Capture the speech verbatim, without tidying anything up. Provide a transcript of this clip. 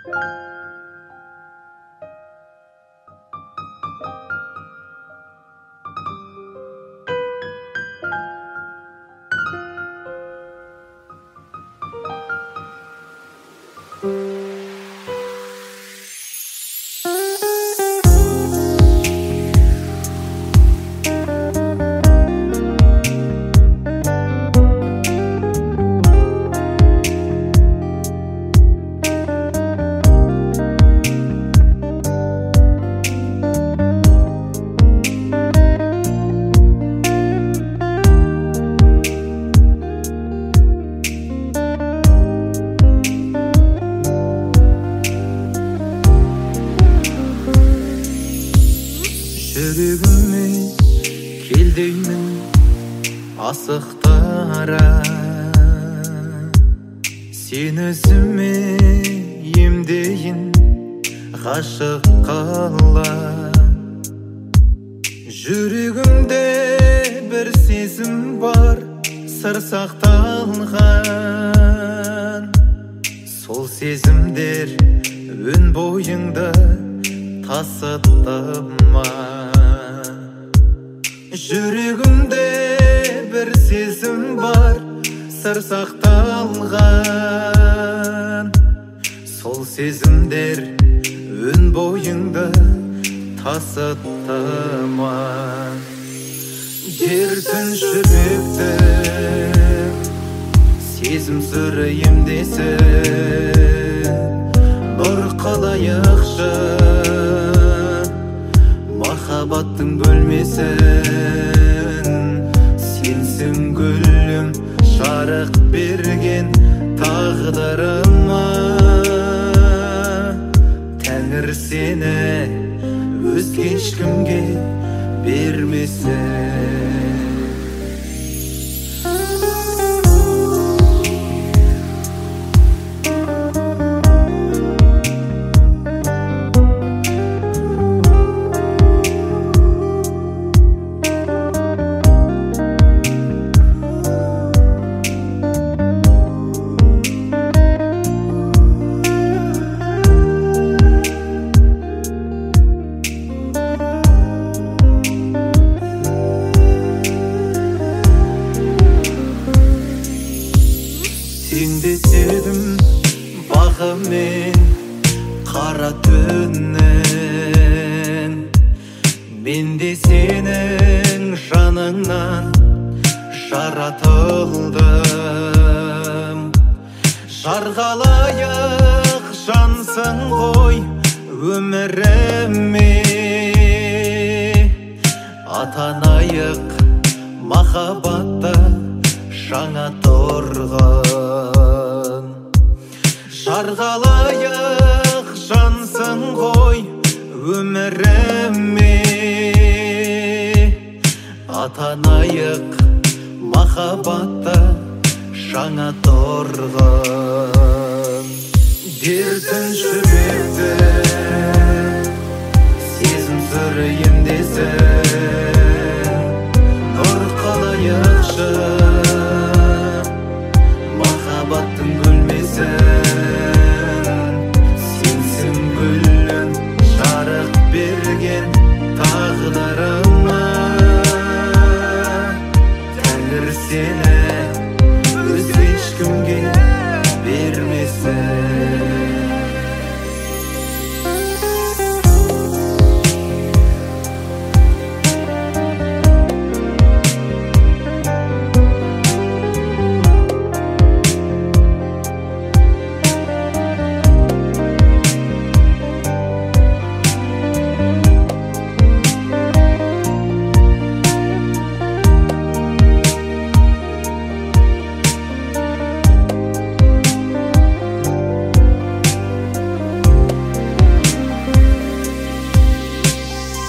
Жүрегіме кел деймін асықтара, сен өзіме емдейін ғашық қала. Жүрегімде бір сезім бар, сыр сақталған. Сол сезімдер өн бойыңда тасыды ма? Жүрегімде бір сезім бар, сыр сақталған. Сол сезімдер өн бойыңда тасыды ма? Дертін жүректі сезім сыры емдесін, нұр қалайықшы махаббаттың бөлмесін. Сенсің гүлім, жарық берген тағдырыма. Тәңір сені өзге ешкімге бермесін. Теңдеседім бағымен қара түннен, мен де сенің жаныңнан жаратылдым. Жарғалайық жансың ғой өміріме, атанайық махаббатта жаңа тұрғын. Жарғалайық жансың ғой өміріме, атанайық махаббатта жаңа тұрғын. Дертін жүректі сезім сыры емдесін, нұр қалайықшы махаббаттың бөлмесін. Сенсің гүлім, жарық берген тағдырыма. Тәңір сені өзге ешкімге бермесін.